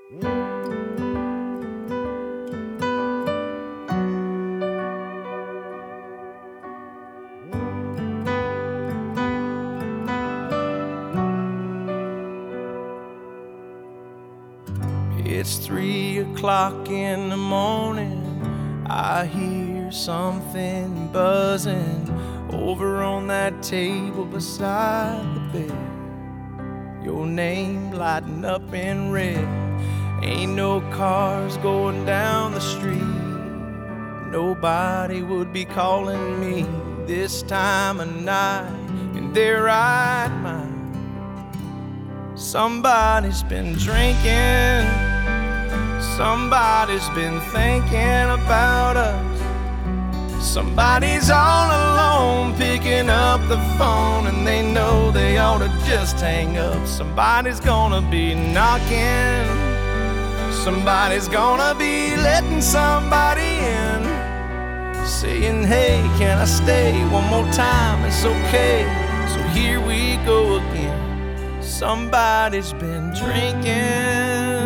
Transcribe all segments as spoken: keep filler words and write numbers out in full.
It's three o'clock in the morning. I hear something buzzing over on that table beside the bed. Your name lighting up in red. Ain't no cars going down the street. Nobody would be calling me this time of night in their right mind. Somebody's been drinking. Somebody's been thinking about us. Somebody's all alone picking up the phone, and they know they ought to just hang up. Somebody's gonna be knocking. Somebody's gonna be letting somebody in, saying, hey, can I stay one more time? It's okay. So here we go again. Somebody's been drinking.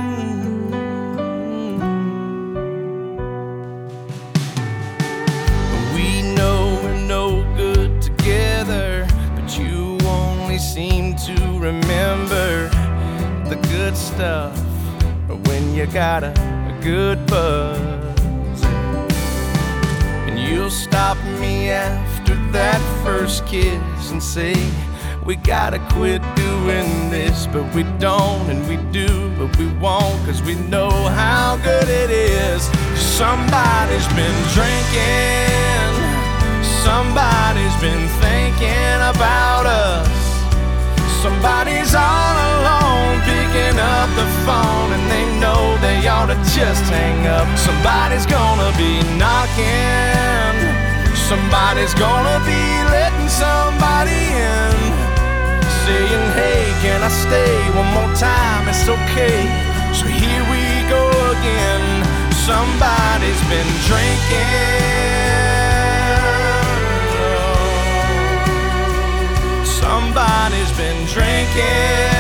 Seem to remember the good stuff when you got a, a good buzz. And you'll stop me after that first kiss and say, we gotta quit doing this, but we don't, and we do, but we won't, cause we know how good it is. Somebody's been drinking. Somebody's been thinking about us. Somebody's all alone picking up the phone, and they know they ought to just hang up. Somebody's gonna be knocking. Somebody's gonna be letting somebody in, saying, hey, can I stay one more time? It's okay. So here we go again. Somebody's been drinking. Somebody's been drinking.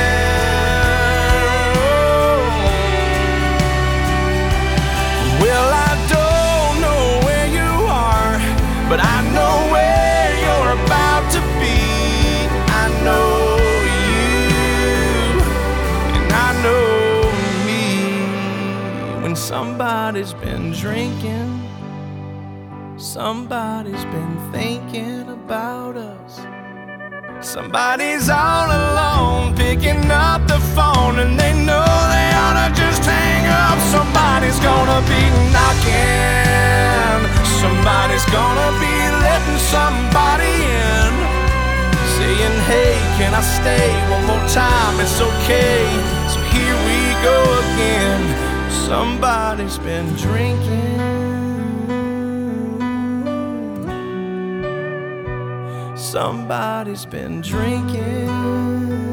Well, I don't know where you are, but I know where you're about to be. I know you, and I know me. When somebody's been drinking, somebody's been thinking about us. Somebody's all alone picking up the phone, and they know they ought to just hang up. Somebody's gonna be knocking. Somebody's gonna be letting somebody in, saying, hey, can I stay one more time? It's okay. So here we go again. Somebody's been drinking. Somebody's been drinking.